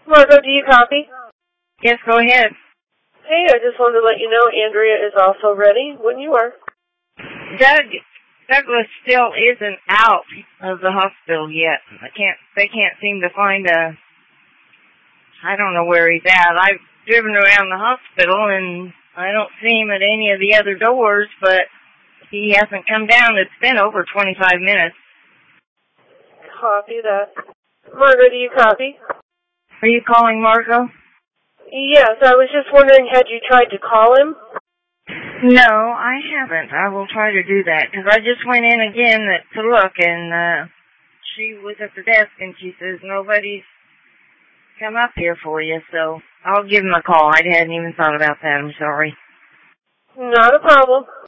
Margo, do you copy? Yes, go ahead. Hey, I just wanted to let you know Andrea is also ready when you are. Douglas still isn't out of the hospital yet. They can't seem to find I don't know where he's at. I've driven around the hospital and I don't see him at any of the other doors, but he hasn't come down. It's been over 25 minutes. Copy that. Margo, do you copy? Are you calling Margo? Yes, I was just wondering, had you tried to call him? No, I haven't. I will try to do that, because I just went in again to look, and she was at the desk, and she says, nobody's come up here for you, so I'll give him a call. I hadn't even thought about that. I'm sorry. Not a problem.